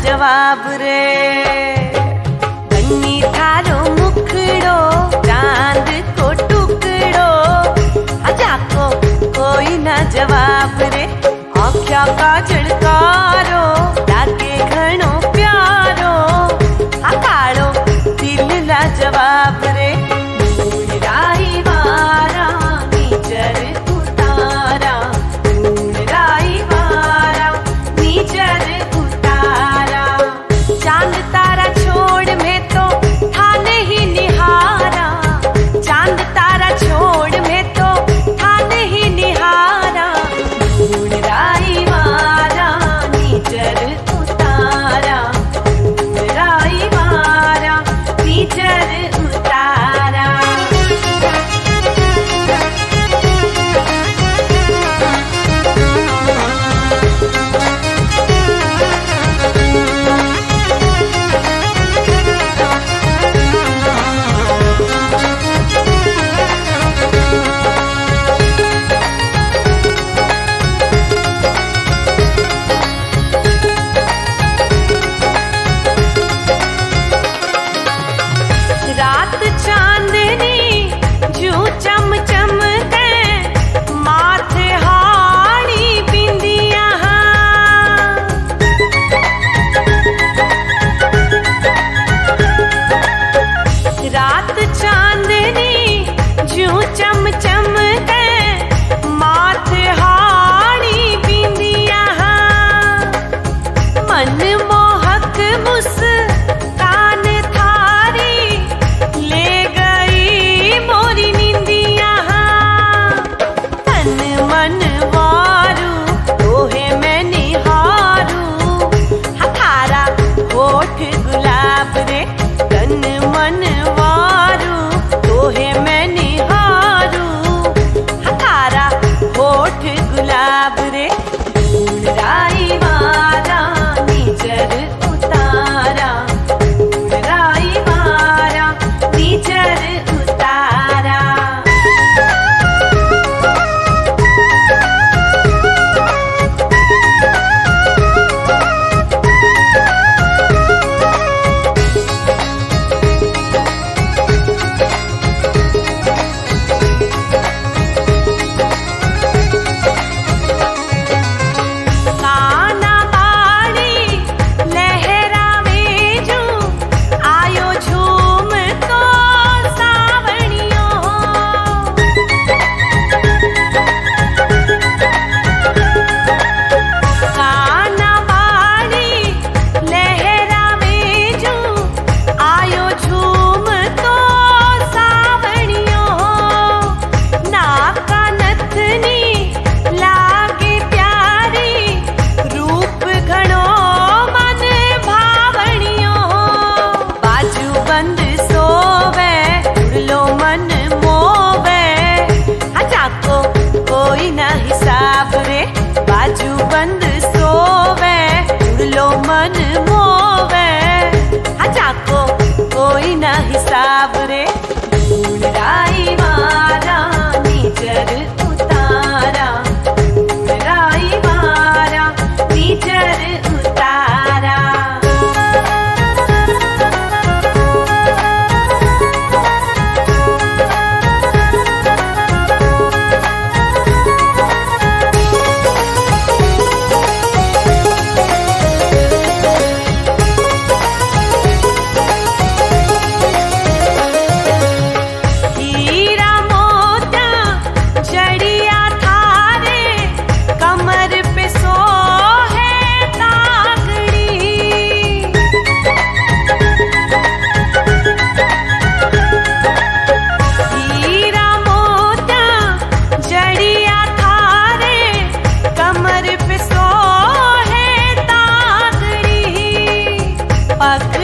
जवाब रे। बन्नी थारो मुखड़ो चांद को टुकड़ो, जाको कोई ना जवाब रे। आँख्या का झड़कारो लागे घणो प्यारो, काड़ो दिल ला जवाब रे। राई वारा नीचर उतारा, राई वारा नीचर उतारा। चांद तारा छोड़ में तो था नहीं निहारा, चांद तारा छोड़ में तो था नहीं निहारा। राई वारा नीचर उतारा, राई वारा नीचर उतारा। रात चांदनी जू चम चम के, माथे हाड़ी बिंदिया। रात चांदनी जू चम चम के, माथे हाड़ी बिंदिया। मन मोहक मुस्कान थारी ले गई मोरी निंदिया। तन मन वारू तोहे मैं निहारू, हथारा होठ गुलाब रे। तन मन वारू तोहे मैं निहारू, हथारा होठ गुलाब रे। राई वारा नीचर उतारा, राई वारा नीचर उतारा। काना बाड़ी लहरावे जू, आयो झूम तो सावणियो। काना बाड़ी लहरावे जू, आयो झूम तो सावणियो। नाका नथनी लागे प्यारी, रूप घणो मन भावणियो। बाजू बंद सोवे उड़लो मन मोवे, जाको कोई ना हिसाब रे। बाजू बंद सोवे उड़लो मन मोवे, जाको कोई ना हिसाब रे। राई वारा नीचर उतारा, राई वारा नीचर उतारा। हीरा मोती जड़िया थारे, कमर पे सोहे तागड़ी। हीरा मोती जड़िया थारे, कमर पे सोहे तागड़ी। पग